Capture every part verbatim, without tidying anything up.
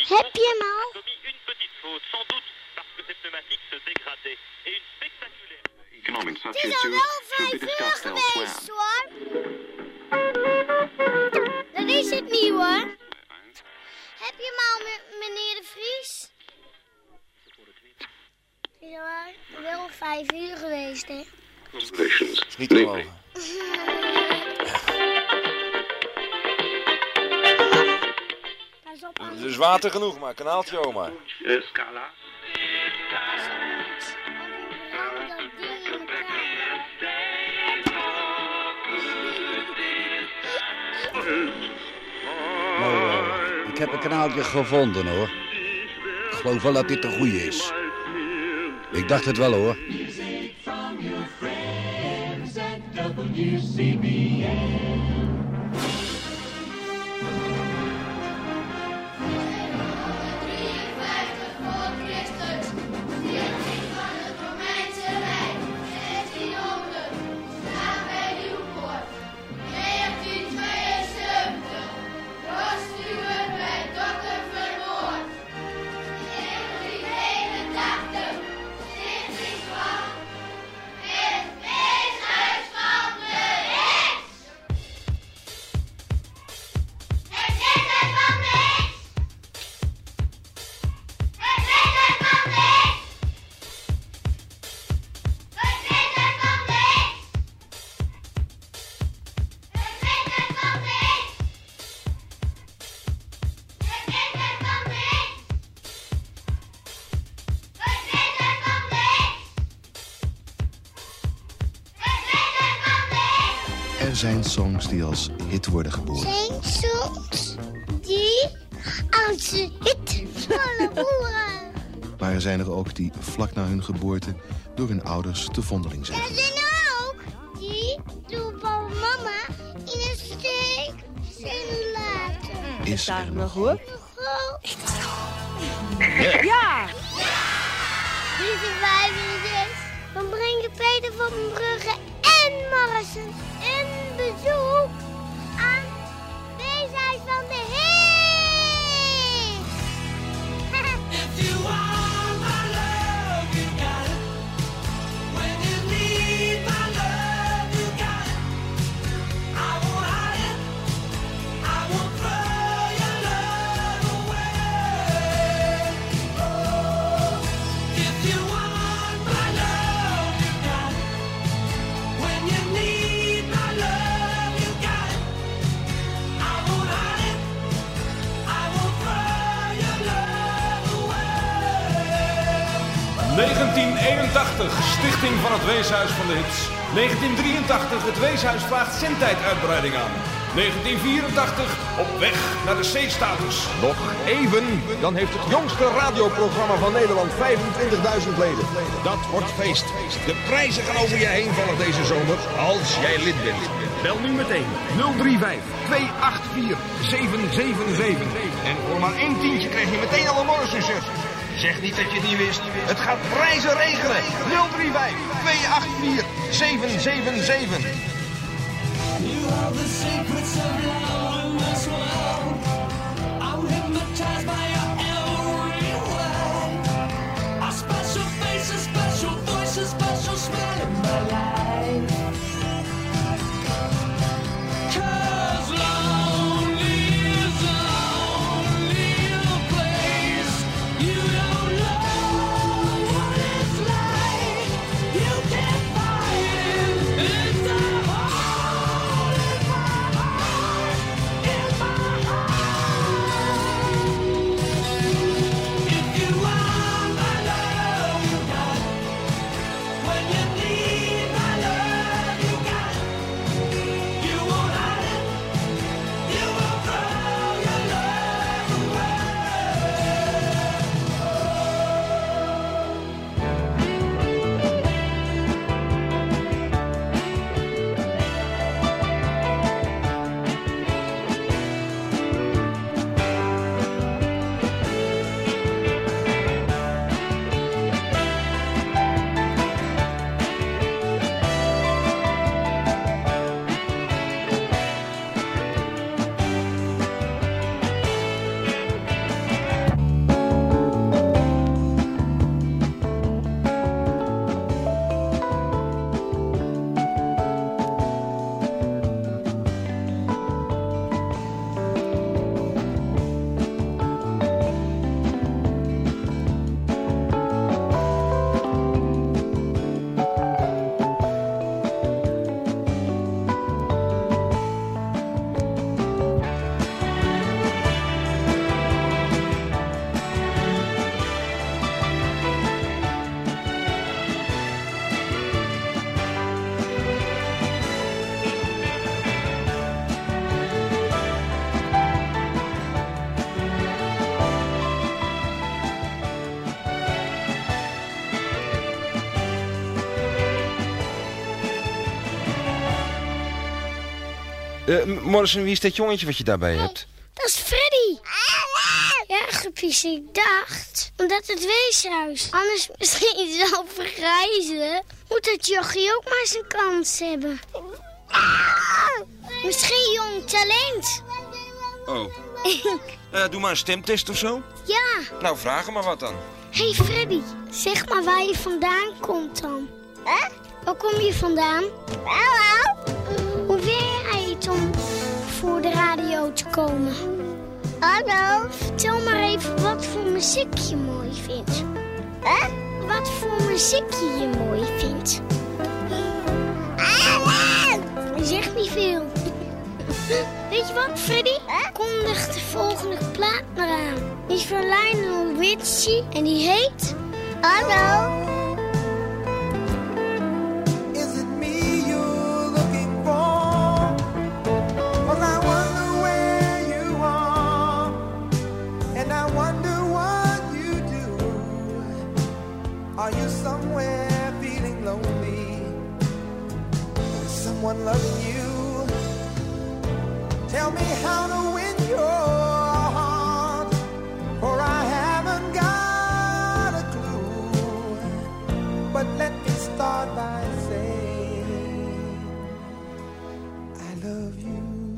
Heb je hem al? Het is al wel vijf uur geweest, hoor. Dat is het niet, hoor. Heb je hem al, meneer de Vries? Het is al wel vijf uur geweest, hè? Dat is niet te geloven. Het is water genoeg, maar kanaaltje, oma. Scala. Nou, uh, ik heb een kanaaltje gevonden, hoor. Ik geloof wel dat dit de goeie is. Ik dacht het wel, hoor. Music from your friends at W C B N. Er zijn songs die als hit worden geboren. Zijn songs die als hit worden geboren. Maar er zijn er ook die vlak na hun geboorte door hun ouders te vondeling zijn. Er zijn er ook die door papa en mama in een steek zijn laten. Is er nog hoor? Ik Ja! Ja! Lieve vijf en zes van Brengen Peter van Brugge en Morrison een bezoek aan Weeshuis van de Heer. If you want my love, you got it. When you need my love, you got it. I won't hide it. I won't throw your love away. Oh, if you want my love, you got it. When you need my love, you got it. I won't hide it. I won't throw your love away. negentien eenentachtig, stichting van het Weeshuis van de Hits. negentien drieëntachtig, het Weeshuis vraagt zendtijduitbreiding aan. negentien vierentachtig, op weg naar de C-status. Nog even, dan heeft het jongste radioprogramma van Nederland vijfentwintigduizend leden. Dat wordt feest. De prijzen gaan over je heen vallen deze zomer, als jij lid bent. Bel nu meteen nul drie vijf, twee acht vier, zeven zeven zeven. En voor maar één tientje krijg je meteen al een Morrison-shirt. Zeg niet dat je het niet wist. Het gaat prijzen regenen. nul drie vijf, twee acht vier, zeven zeven zeven. You have the secrets of love in this world. I'm hypnotized by your every word. A special face, a special voice, a special smile in my life. 'Cause lonely is a lonely place. You don't know what it's like. You can't find it in the heart, in my heart, in my heart. If you want my love, you got it. When you need my love, you Uh, Morrison, wie is dat jongetje wat je daarbij hebt? Dat is Freddy. Ja, Geppies, ik dacht, omdat het weeshuis anders misschien zal vergrijzen, moet het jochie ook maar zijn kans hebben. Misschien jong talent. Oh. uh, doe maar een stemtest of zo. Ja. Nou, vraag hem maar wat dan. Hé hey Freddy, zeg maar waar je vandaan komt dan. Huh? Waar kom je vandaan? Hallo. Hoe vind jij het om voor de radio te komen? Hallo. Vertel maar even wat voor muziek je mooi vindt. Huh? Wat voor muziek je je mooi vindt. Hallo. Je zegt niet veel. Weet je wat, Freddy? Huh? Kondig de volgende plaat maar aan. Die is van Lionel Richie en die heet... Hallo. Is it me you're looking for? Well, I wonder where you are, and I wonder what you do. Are you somewhere feeling lonely? Is someone loving you? Tell me how to win your heart, for I haven't got a clue. But let me start by saying I love you.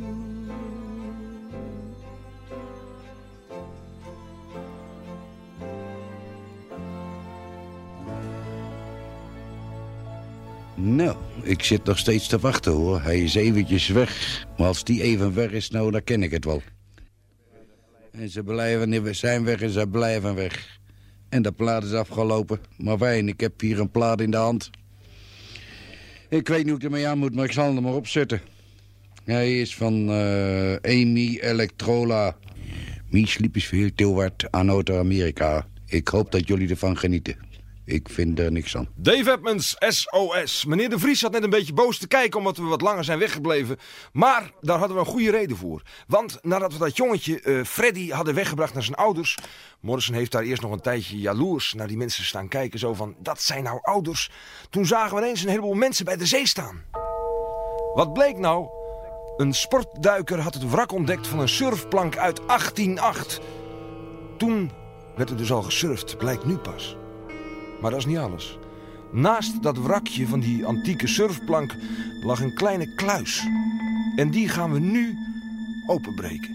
Nou, ik zit nog steeds te wachten hoor. Hij is eventjes weg. Maar als die even weg is, nou, dan ken ik het wel. En ze blijven, we zijn weg en ze blijven weg. En de plaat is afgelopen. Maar fijn, ik heb hier een plaat in de hand. Ik weet niet hoe ik ermee aan moet, maar ik zal hem maar opzetten. Hij is van uh, Amy Electrola. Mijn sliep is veel te hard aan Noord-Amerika. Ik hoop dat jullie ervan genieten. Ik vind er niks aan. Dave Edmonds, S O S. Meneer De Vries zat net een beetje boos te kijken omdat we wat langer zijn weggebleven. Maar daar hadden we een goede reden voor. Want nadat we dat jongetje uh, Freddy hadden weggebracht naar zijn ouders... Morrison heeft daar eerst nog een tijdje jaloers naar die mensen staan kijken. Zo van, dat zijn nou ouders. Toen zagen we ineens een heleboel mensen bij de zee staan. Wat bleek nou? Een sportduiker had het wrak ontdekt van een surfplank uit achttien acht. Toen werd er dus al gesurfd, blijkt nu pas. Maar dat is niet alles. Naast dat wrakje van die antieke surfplank lag een kleine kluis. En die gaan we nu openbreken.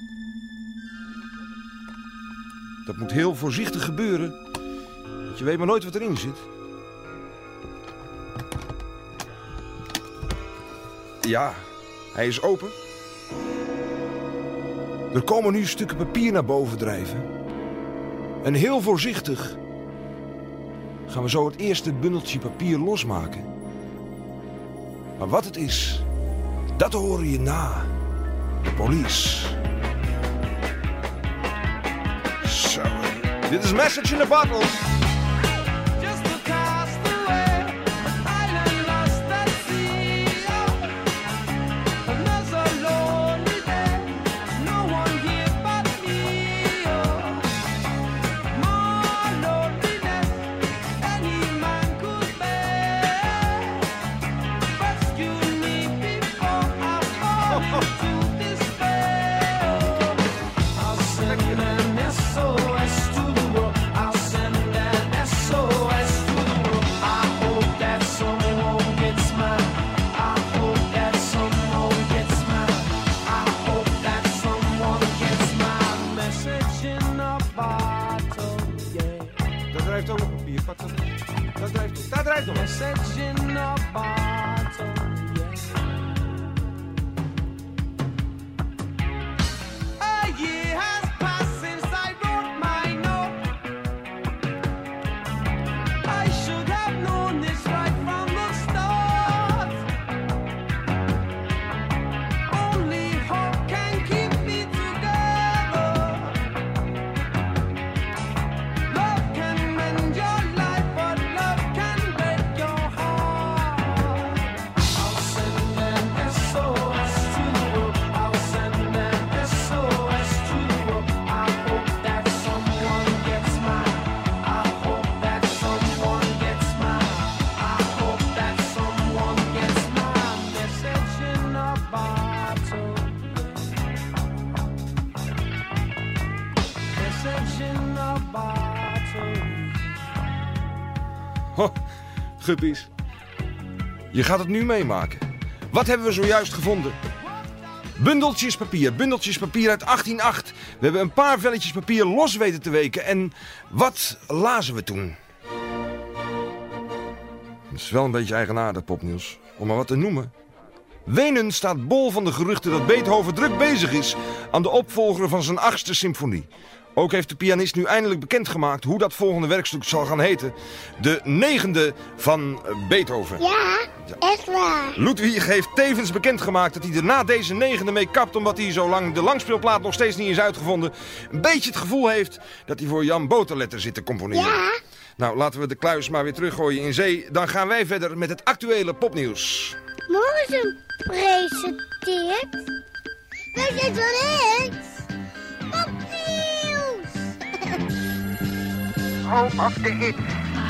Dat moet heel voorzichtig gebeuren. Want je weet maar nooit wat erin zit. Ja, hij is open. Er komen nu stukken papier naar boven drijven. En heel voorzichtig gaan we zo het eerste bundeltje papier losmaken. Maar wat het is, dat hoor je na de police. Zo, dit is Message in a Bottle. Love can mend your life, but love can break your heart. Guppies. Je gaat het nu meemaken. Wat hebben we zojuist gevonden? Bundeltjes papier. Bundeltjes papier uit achttien nul acht. We hebben een paar velletjes papier los weten te weken. En wat lazen we toen? Het is wel een beetje eigenaardig, popnieuws. Om maar wat te noemen. Wenen staat bol van de geruchten dat Beethoven druk bezig is aan de opvolger van zijn achtste symfonie. Ook heeft de pianist nu eindelijk bekendgemaakt hoe dat volgende werkstuk zal gaan heten. De negende van Beethoven. Ja, echt waar. Ludwig heeft tevens bekendgemaakt dat hij er na deze negende mee kapt, omdat hij zolang de langspeelplaat nog steeds niet is uitgevonden, een beetje het gevoel heeft dat hij voor Jan Boterletter zit te componeren. Ja. Nou, laten we de kluis maar weer teruggooien in zee. Dan gaan wij verder met het actuele popnieuws. Morgen presenteert... We zijn van niks. Popnieuws. Home of the hits.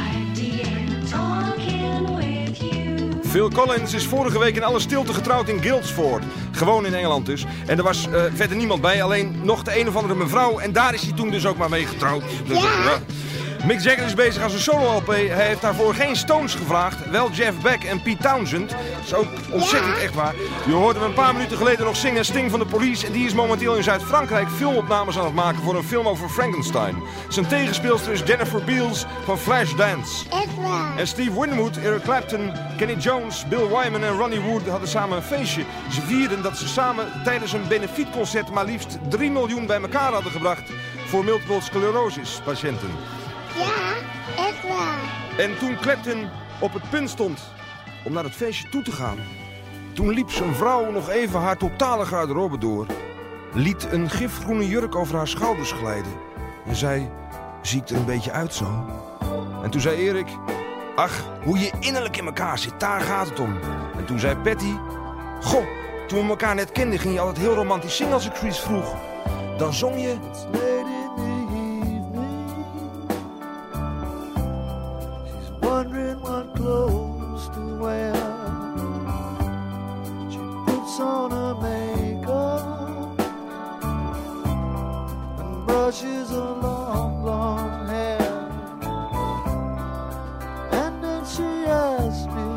Phil Collins is vorige week in alle stilte getrouwd in Guildford. Gewoon in Engeland dus. En er was uh, verder niemand bij, alleen nog de een of andere mevrouw. En daar is hij toen dus ook maar mee getrouwd. Dus, Ja. uh, Mick Jagger is bezig aan zijn solo-L P. Hij heeft daarvoor geen Stones gevraagd. Wel Jeff Beck en Pete Townsend. Dat is ook ontzettend echt waar. Je hoorde hem een paar minuten geleden nog zingen Sting van de Police. En die is momenteel in Zuid-Frankrijk filmopnames aan het maken voor een film over Frankenstein. Zijn tegenspeelster is Jennifer Beals van Flashdance. Echt waar. En Steve Winwood, Eric Clapton, Kenny Jones, Bill Wyman en Ronnie Wood hadden samen een feestje. Ze vierden dat ze samen tijdens een benefietconcert maar liefst drie miljoen bij elkaar hadden gebracht voor multiple sclerosis patiënten. Ja, echt waar. En toen Clapton op het punt stond om naar het feestje toe te gaan, toen liep zijn vrouw nog even haar totale garderobe door, liet een gifgroene jurk over haar schouders glijden en zei, zie ik er een beetje uit zo? En toen zei Erik, ach, hoe je innerlijk in elkaar zit, daar gaat het om. En toen zei Patty, goh, toen we elkaar net kenden ging je altijd heel romantisch zingen als ik zoiets vroeg. Dan zong je... Wondering what clothes to wear. She puts on her makeup and brushes her long blonde hair. And then she asks me,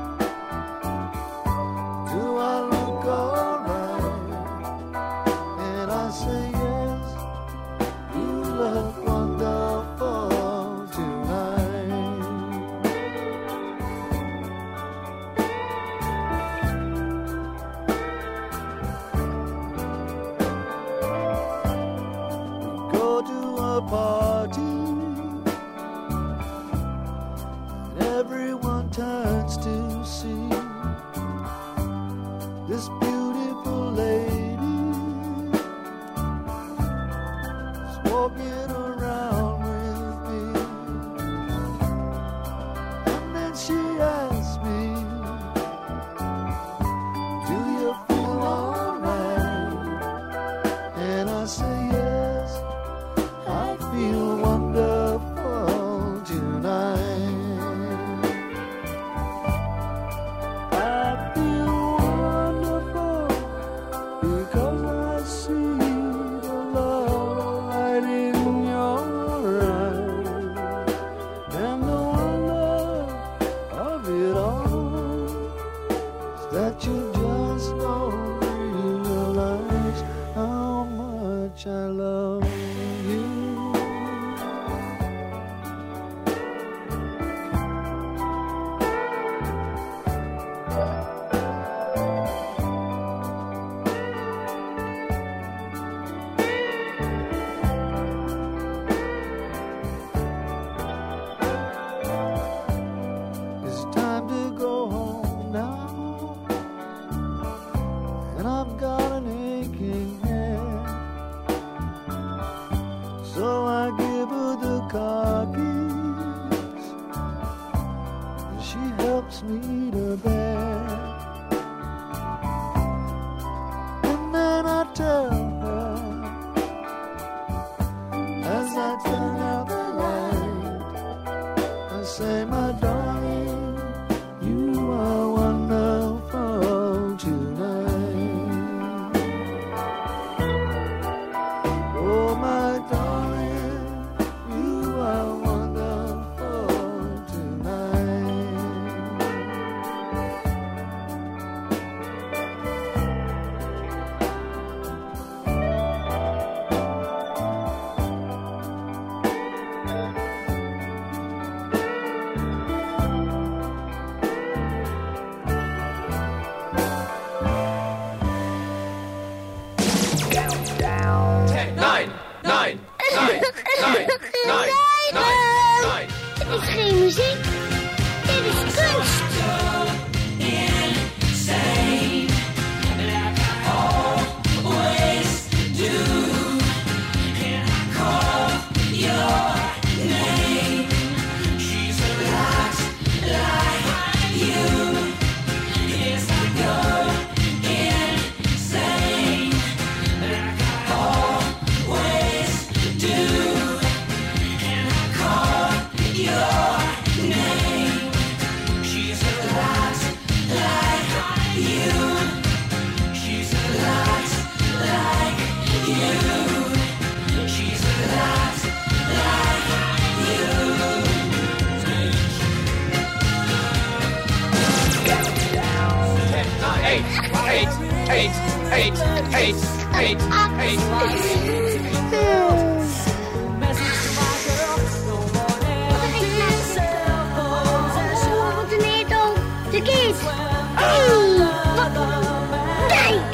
do I look alright? And I say yes, you look wonderful tonight. Go to a party and everyone turns to see this beautiful lady is walking around with me. And then she asks me, do you feel alright? And I say yes, I feel wonderful tonight. I feel wonderful because I see the love light in your eyes. And the wonder of it all is that you just don't realize how much I love you. It's time to go home now, and I've got an aching head. So I give her the car keys, and she helps me to bed. And then I tell her, as I turn out the light, I say, my darling, you are wonderful tonight. Oh, my darling, you are wonderful tonight. eight, eight, eight, eight, eight, eight. De kies. Oh, kijk.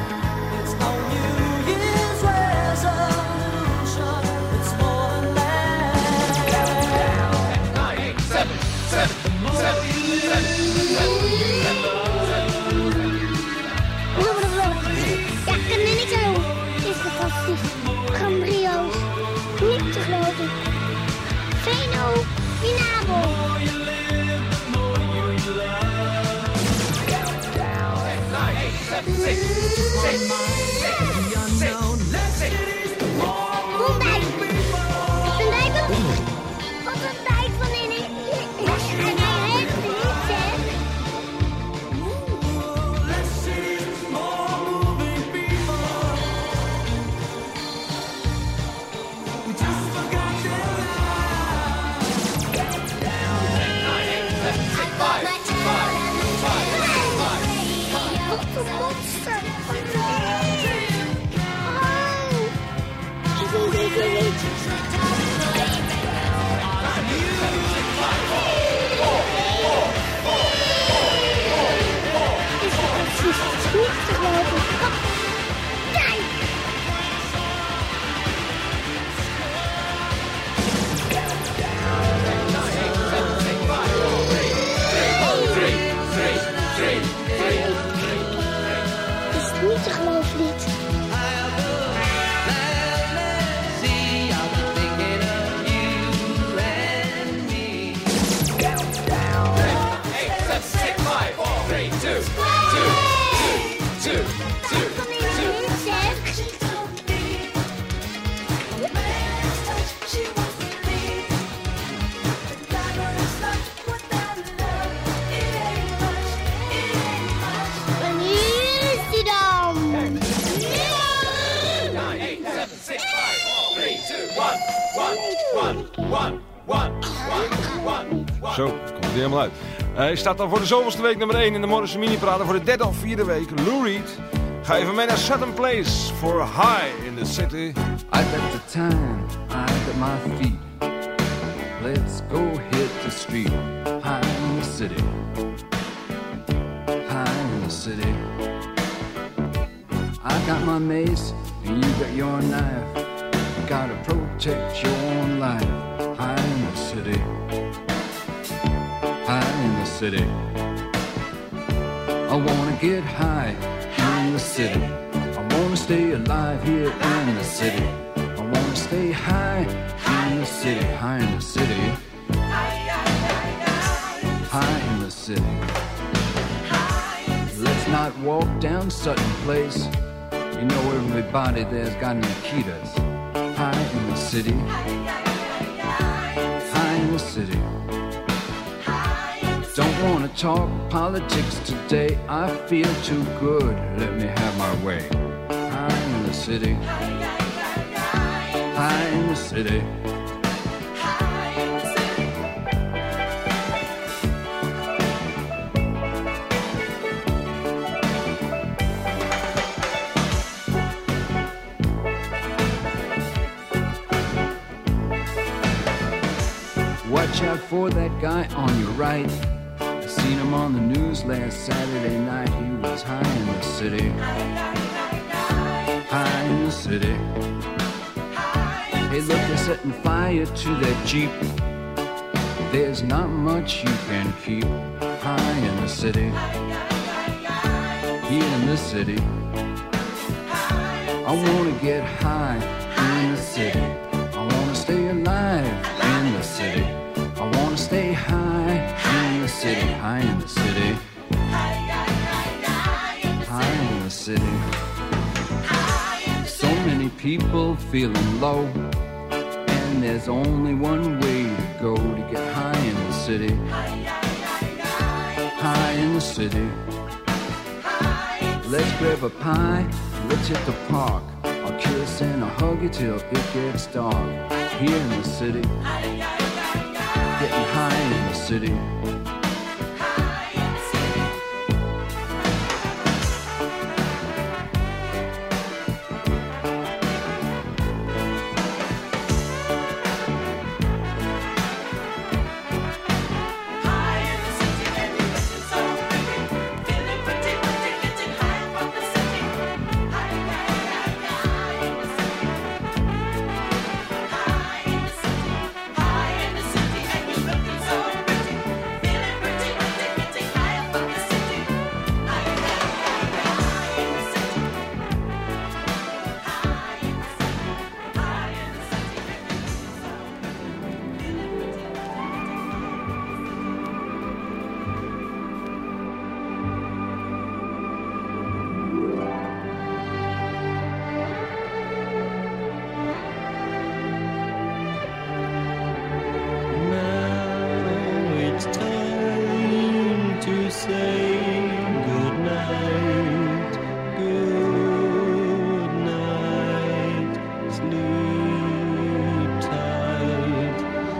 Ja, ik kan er niks aan doen. Het is fantastisch. Gambrio's. Niet te geloven. Veno, Pinabo. Bombay. Een dijk op. Wat een dijk van in. En hij heeft er niet, zeg. Wat een monster. Oh. Ik wil dit weten. Is het precies niet te geloven? Kijk! Is het niet te geloven, dit? En hier is die dan. Zo, komt er helemaal uit. Hij staat dan voor de zoveelste week nummer één in de Morrison Mini-parade voor de derde of vierde week. Lou Reed. Ga even mee naar Southern Place for High in the City. I got the time, I got my feet. Let's go hit the street. High in the city. High in the city. I got my mace, and you got your knife. Gotta protect your own life. High in the city. High in the city. I wanna get high in the city. I wanna stay alive here in the city. I wanna stay high in the city. High in the city. High in the city. Let's not walk down Sutton Place. You know everybody there's got Nikitas. High in the city. High in the city. Don't wanna talk politics today. I feel too good. Let me have my way. High in the city. High in the city. Watch out for that guy on your right. I seen him on the news last Saturday night. He was high in the city. High in the city. Hey, look, they're setting fire to that Jeep. There's not much you can keep. High in the city. Here in the city. I wanna get high in the city. I wanna stay alive in the city. I wanna stay high in the city. High in the city. High in the city. So many people feeling low, and there's only one way to go to get high in the city. High in the city. Let's grab a pie, let's hit the park. I'll kiss and I'll hug you till it gets dark. Here in the city. Getting high in the city. say good night, good night, sleep tight.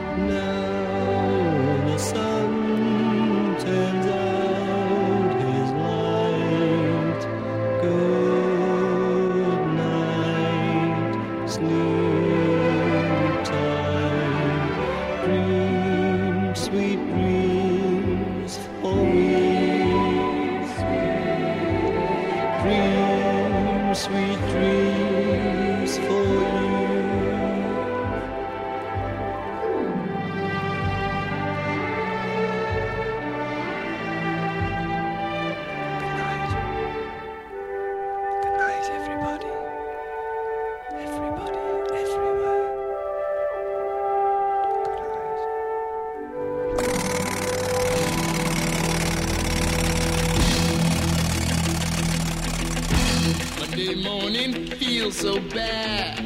Now the sun turns out his light. Good night, sleep tight. Dream sweet dreams for me. Dream sweet dreams for you. Good night, everybody. Everybody, everywhere. Monday morning feels so bad.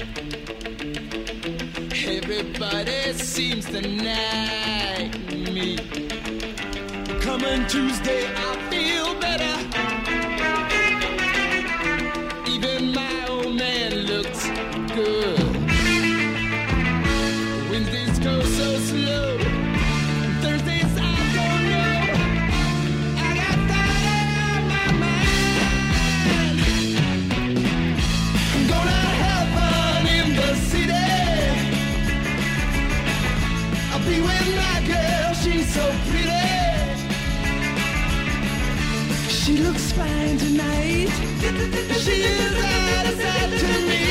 Everybody seems to nag me. Coming Tuesday, I feel better. Even my old man looks good. Wednesdays go so slow. Thursdays I don't know. I got Friday on my mind. I'm gonna have fun in the city. I'll be with my girl, she's so pretty. She looks fine tonight. She is out of sight to me.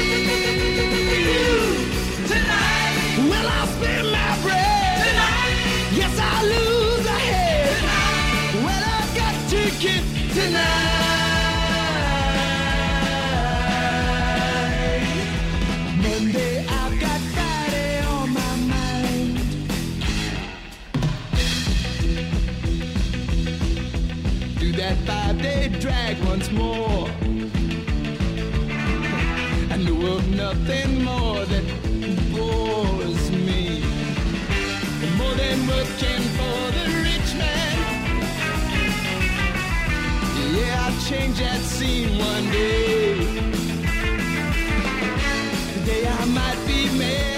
Tonight, well, I'll spend my bread. Tonight, yes, I'll lose a head. Tonight, well, I've got to get tonight. Monday, I've got Friday on my mind. Do that five-day drag once more. I know of nothing more that bores me. More than working for the rich man. Yeah, I'll change that scene one day. The day I might be mad.